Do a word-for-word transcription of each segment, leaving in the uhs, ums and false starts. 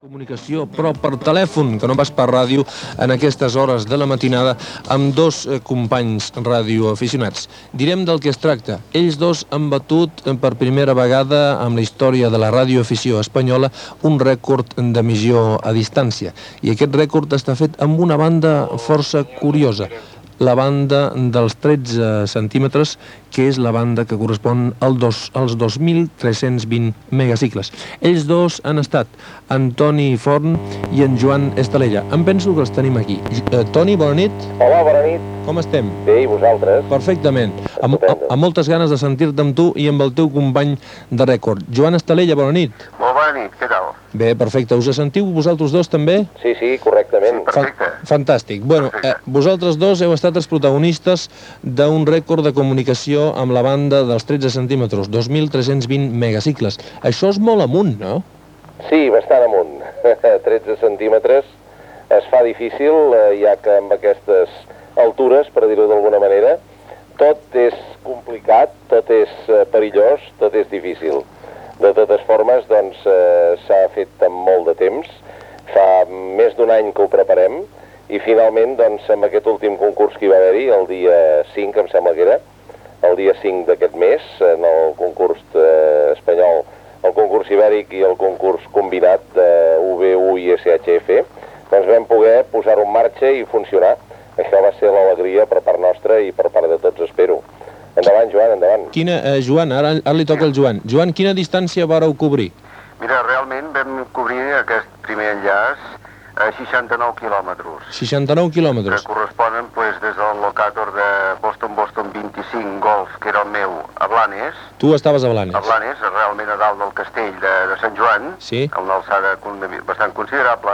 Comunicació, però per telèfon, que no pas per ràdio, en aquestes hores de la matinada, amb dos eh, companys radioaficionats. Direm del que es tracta. Ells dos han batut per primera vegada amb la història de la radioafició espanyola un rècord d'emissió a distància. I aquest rècord està fet amb una banda força curiosa. La banda dels tretze centímetres, que és la banda que correspon al dos, als dos mil tres-cents vint megacicles. Ells dos han estat Antoni Forn i en Joan Estalella. Em penso que els tenim aquí. Eh, Toni, bona nit. Hola, bona nit. Com estem? Bé, i vosaltres? Perfectament. Amb, amb moltes ganes de sentir-te amb tu i amb el teu company de rècord. Joan Estalella, bona nit. Molt bona nit, què tal? Bé, perfecte. Us sentiu vosaltres dos també? Sí, sí, correctament. Sí, perfecte. Fa fantàstic. Bueno, eh, vosaltres dos heu estat els protagonistes d'un rècord de comunicació amb la banda dels tretze centímetres, dos mil tres-cents vint megacicles. Això és molt amunt, no? Sí, bastant amunt. tretze centímetres es fa difícil, eh, ja que amb aquestes altures, per dir-ho d'alguna manera, tot és complicat, tot és eh, perillós, tot és difícil. De totes formes, doncs, eh, s'ha fet amb molt de temps. Fa més d'un any que ho preparem i finalment, doncs, amb aquest últim concurs que hi va haver-hi, el dia cinc, em sembla que era, el dia cinc d'aquest mes, en el concurs eh, espanyol, el concurs ibèric i el concurs combinat de U B U i S H F, doncs vam poder posar-ho en marxa i funcionar. Això va ser l'alegria per part nostra i per part de tots, espero. Endavant, Joan, endavant. Quina, eh, Joan, ara, ara li toca al Joan. Joan, quina distància vareu cobrir? Mira, realment vam cobrir aquest primer enllaç a seixanta-nou quilòmetres. seixanta-nou quilòmetres. Que corresponen pues, des del locator de Boston-Boston vint-i-cinc Golf, que era el meu, a Blanes. Tu estaves a Blanes. A Blanes, realment a dalt del castell de, de Sant Joan, Sí. amb una alçada bastant considerable,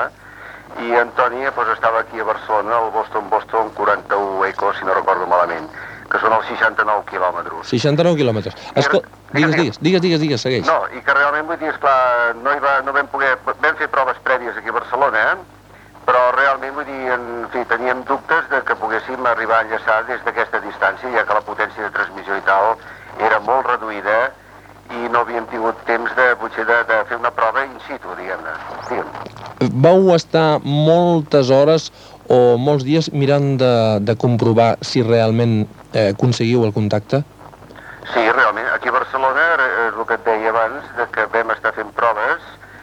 i Antònia pues, estava aquí a Barcelona, al Boston-Boston quaranta-u Eco, si no recordo malament, que són els seixanta-nou quilòmetres. seixanta-nou quilòmetres. Escol... Digues, digues, digues, digues, digues, segueix. No, i que realment, vull dir, esclar, no, hi va, no vam poder... Vam fer proves prèvies aquí a Barcelona, eh? Però realment, vull dir, en fi, teníem dubtes de que poguéssim arribar a enllaçar des d'aquesta distància, ja que la potència de transmissió i tal era molt reduïda i no havíem tingut temps de, potser, de, de fer una prova in situ, diguem-ne. Digue'm. Vau estar moltes hores o molts dies mirant de, de comprovar si realment eh, aconseguiu el contacte? Sí, realment. Aquí a Barcelona, eh, el que et deia abans, de que vam estar fent proves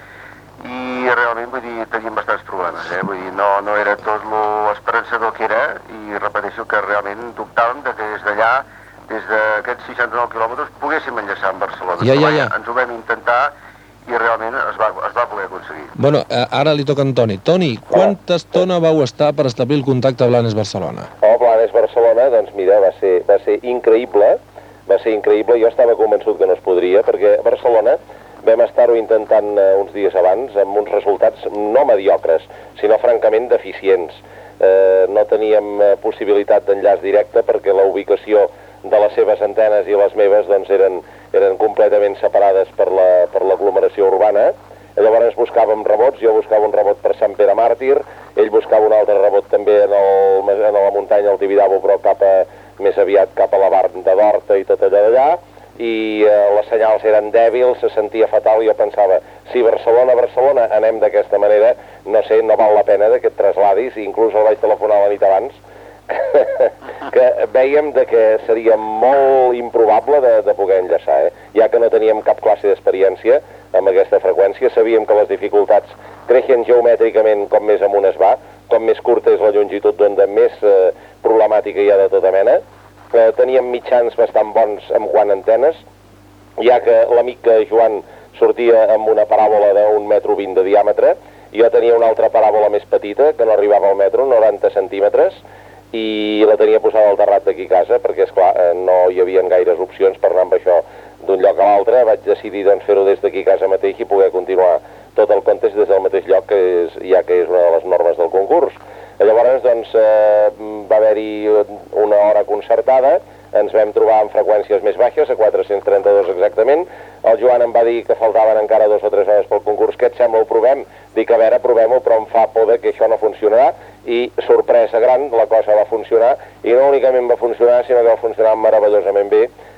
i realment, vull dir, teníem bastants problemes, eh? Vull dir, no, no era tot l'esperançador que era i repeteixo que realment dubtàvem de que des d'allà, des d'aquests seixanta-nou quilòmetres, poguéssim enllaçar amb Barcelona. Ja, ja, ja. Ens ho vam intentar i realment es va, es va poder aconseguir. Bueno, eh, ara li toca a Antoni. Toni, quanta estona vau estar per establir el contacte a Blanes-Barcelona? Oh, Blanes-Barcelona, doncs mira, va ser, va ser increïble, va ser increïble. Jo estava convençut que no es podria, perquè a Barcelona vam estar-ho intentant eh, uns dies abans amb uns resultats no mediocres, sinó francament deficients. Eh, no teníem eh, possibilitat d'enllaç directe perquè la ubicació de les seves antenes i les meves doncs, eren, eren completament separades per la, per l'aglomeració urbana. Llavors buscàvem rebots, jo buscava un rebot per Sant Pere Màrtir, ell buscava un altre rebot també en, el, en la muntanya del Tibidabo, però cap a, més aviat cap a la Barna d'Horta i tot allò d'allà, i eh, les senyals eren dèbils, se sentia fatal, i jo pensava, si Barcelona, Barcelona, anem d'aquesta manera, no sé, no val la pena que et trasladis, i inclús el vaig telefonar la nit abans, que vèiem de que seria molt improbable de, de poder enllaçar, eh? Ja que no teníem cap classe d'experiència amb aquesta freqüència, sabíem que les dificultats creixen geomètricament com més amunt es va, com més curta és la longitud d'onda, més eh, problemàtica hi ha de tota mena. Eh, teníem mitjans bastant bons en quant a antenes, ja que l'amic Joan sortia amb una paràbola d'un metro vint de diàmetre, jo tenia una altra paràbola més petita, que no arribava al metro, noranta centímetres, i la tenia posada al terrat d'aquí a casa, perquè, esclar, no hi havia gaires opcions per anar amb això d'un lloc a l'altre. Vaig decidir doncs, fer-ho des d'aquí a casa mateix i poder continuar tot el contest des del mateix lloc, que és, ja que és una de les normes del concurs. Llavors, doncs, eh, va haver-hi una hora concertada, ens vam trobar amb freqüències més baixes, a quatre-cents trenta-dos exactament. El Joan em va dir que faltaven encara dues o tres hores pel concurs. Què et sembla, ho provem? Dic, a veure, provem-ho, però em fa por que això no funcionarà. I, sorpresa gran, la cosa va funcionar, i no únicament va funcionar, sinó que va funcionar meravellosament bé.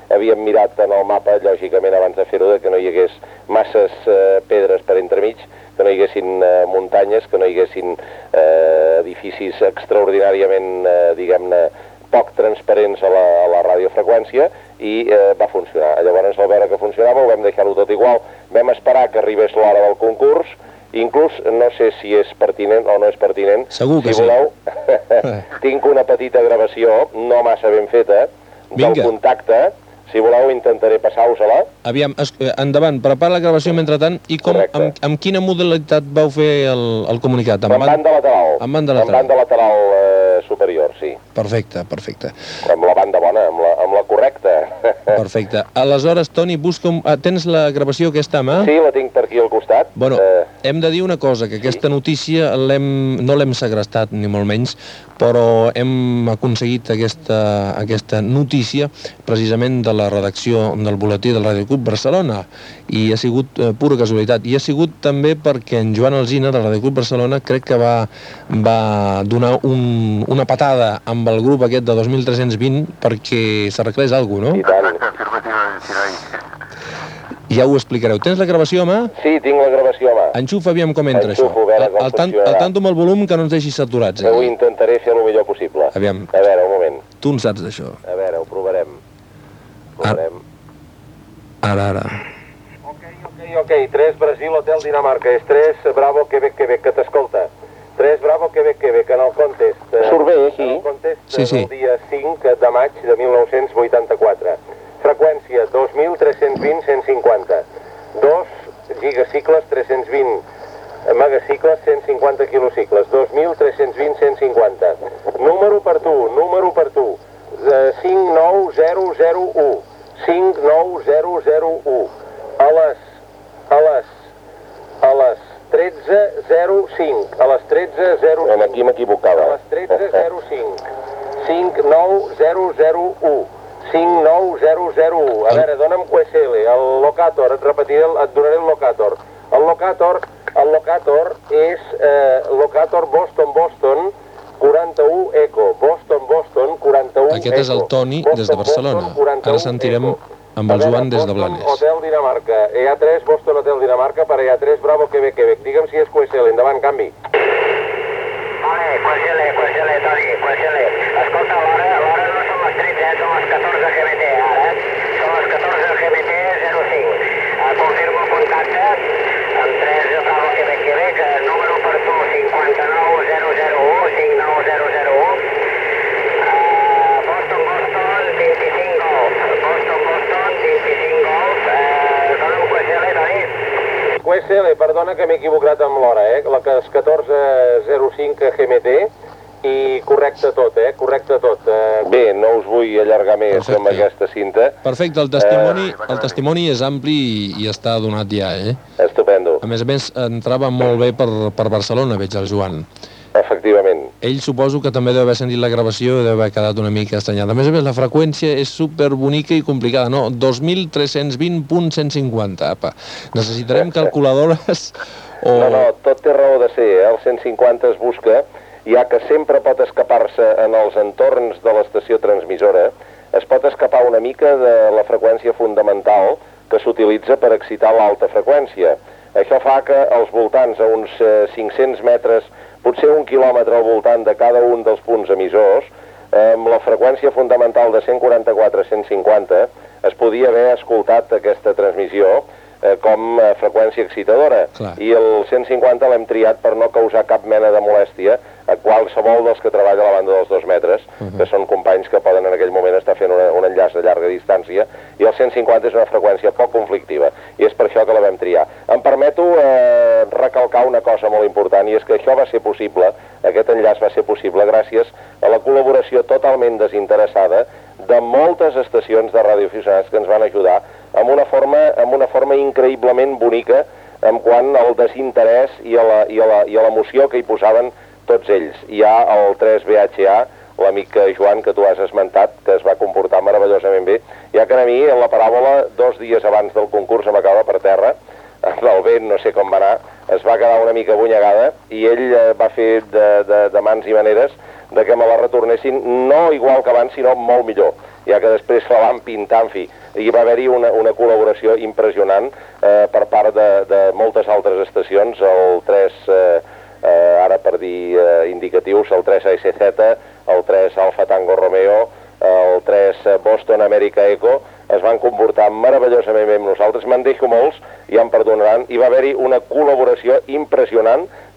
havíem mirat en el mapa, lògicament, abans de fer-ho, que no hi hagués masses eh, pedres per entremig, que no hi haguessin eh, muntanyes, que no hi haguessin eh, edificis extraordinàriament, eh, diguem-ne, poc transparents a la, a la radiofreqüència, i eh, va funcionar. Llavors, al veure que funcionava, ho vam deixar-ho tot igual. Vam esperar que arribés l'hora del concurs, inclús, no sé si és pertinent o no és pertinent. Segur que si voleu, sí. Tinc una petita gravació, no massa ben feta, del Vinga. contacte. Si voleu, intentaré passar-vos-la. Aviam, es, endavant, prepara la gravació mentrestant. I com, amb, amb quina modalitat vau fer el, el comunicat? Amb, amb banda lateral. Amb banda lateral. Amb banda lateral eh, superior, sí. Perfecte, perfecte. Amb la banda bona, amb la, amb la correcta. Perfecte. Aleshores, Toni, busca un... ah, tens la gravació aquesta mà? Sí, la tinc per aquí al costat. Bueno, eh... hem de dir una cosa, que aquesta notícia l'hem no l'hem segrestat, ni molt menys, però hem aconseguit aquesta, aquesta notícia precisament de la redacció del butlletí del Ràdio Club Barcelona, i ha sigut eh, pura casualitat, i ha sigut també perquè en Joan Alsina del Ràdio Club Barcelona crec que va, va donar un, una patada amb el grup aquest de dos mil tres-cents vint perquè s'arreglés alguna cosa, no? I tant. Exacte, afirmativament, sí, noi. Ja ho explicareu. Tens la gravació a mà? Sí, tinc la gravació a mà. Enxufa, aviam com entra Enxufo, això. a veure com Al, tant, funcionarà. al tanto amb el volum que no ens deixis saturats. Que ho Eh? intentaré fer el millor possible. Aviam. A veure, un moment. Tu en saps d'això. A veure, ho provarem. Provarem. Ara, ara. Ok, ok, ok. tres Brasil, Hotel Dinamarca. És tres Bravo, Quebec, Quebec, que t'escolta. tres Bravo, Quebec, Quebec, en el contest. Eh, Surt bé, aquí. En el contest Sí, sí. del dia cinc de maig de mil nou-cents vuitanta-quatre. Freqüència dos mil tres-cents vint cent cinquanta. dos gigacicles tres-cents vint. Megacicles cent cinquanta quilocicles. dos mil tres-cents vint cent cinquanta. Número per tu, número per tu. Eh, cinc nou zero zero u. cinc nou zero zero u. A les... a les... a les tretze zero cinc. A les tretze zero cinc. Aquí m'equivocava. A les tretze zero cinc. cinc nou zero zero u. cinc nou zero zero u. A veure, dona'm Q S L, el locator, et repetiré, el, et donaré el locator. El locator, el locator és eh, locator Boston Boston quaranta-u Eco. Boston Boston quaranta-u Eco. Aquest és el Toni des de Barcelona. Ara sentirem amb el Joan des de Blanes. Boston Hotel Dinamarca. E A tres Boston Hotel Dinamarca per E A tres Bravo Quebec Quebec. Digue'm si és Q S L. Endavant, canvi. Vale, Q S L, Q S L, Toni, Q S L. Escolta, l'hora, l'hora no són les tretze, eh? Són les catorze G M T, ara. Són les catorze G M T zero cinc. Uh, confirmo el contacte amb tres Bravo Quebec Quebec, uh, número per tu cinquanta-nou zero zero u, cinc nou zero zero u. Uh, Boston, Boston, vint-i-cinc Golf. Boston, Boston, vint-i-cinc Golf. Uh, Dóna'm Q S L, Toni. Q S L, perdona que m'he equivocat amb l'hora, eh? La que és catorze zero cinc G M T i correcte tot, eh? Correcte tot. Eh... Bé, no us vull allargar més Perfecte. amb aquesta cinta. Perfecte, el testimoni, el testimoni és ampli i, i està donat ja, eh? Estupendo, A més a més, entrava molt bé per, per Barcelona, veig el Joan. efectivament. Ell suposo que també deu haver sentit la gravació i deu haver quedat una mica estranyat. A més a més, la freqüència és superbonica i complicada, no? dos mil tres-cents vint punt cent cinquanta, apa. Necessitarem calculadores o... No, no, tot té raó de ser, eh? El cent cinquanta es busca, ja que sempre pot escapar-se en els entorns de l'estació transmissora, es pot escapar una mica de la freqüència fundamental que s'utilitza per excitar l'alta freqüència. Això fa que als voltants, a uns eh, cinc-cents metres, potser un quilòmetre al voltant de cada un dels punts emissors, eh, amb la freqüència fundamental de cent quaranta-quatre a cent cinquanta, es podia haver escoltat aquesta transmissió eh, com a freqüència excitadora. Clar. I el cent cinquanta l'hem triat per no causar cap mena de molèstia a qualsevol dels que treballa a la banda dels dos metres, uh -huh. que són companys que poden en aquell moment estar fent una, un enllaç a llarga distància, i el cent cinquanta és una freqüència poc conflictiva, i és per això que la vam triar. Em permeto eh, recalcar una cosa molt important, i és que això va ser possible, aquest enllaç va ser possible gràcies a la col·laboració totalment desinteressada de moltes estacions de radioaficionats que ens van ajudar amb una forma, amb una forma increïblement bonica en quant al desinterès i a l'emoció que hi posaven tots ells. Hi ha el tres B H A, l'amic Joan, que tu has esmentat, que es va comportar meravellosament bé, ja que a mi, en la paràbola, dos dies abans del concurs em va caure per terra, amb el vent, no sé com va anar, es va quedar una mica bunyegada, i ell eh, va fer de, de, de mans i maneres de que me la retornessin, no igual que abans, sinó molt millor. ja que després se la van pintar, en fi. Hi va haver-hi una, una col·laboració impressionant eh, per part de, de moltes altres estacions, el tres, eh, eh, ara per dir eh, indicatius, el tres A S Z, el tres Alfa Tango Romeo, el tres Boston America Echo, es van comportar meravellosament bé amb nosaltres, me'n deixo molts, ja em perdonaran, hi va haver-hi una col·laboració impressionant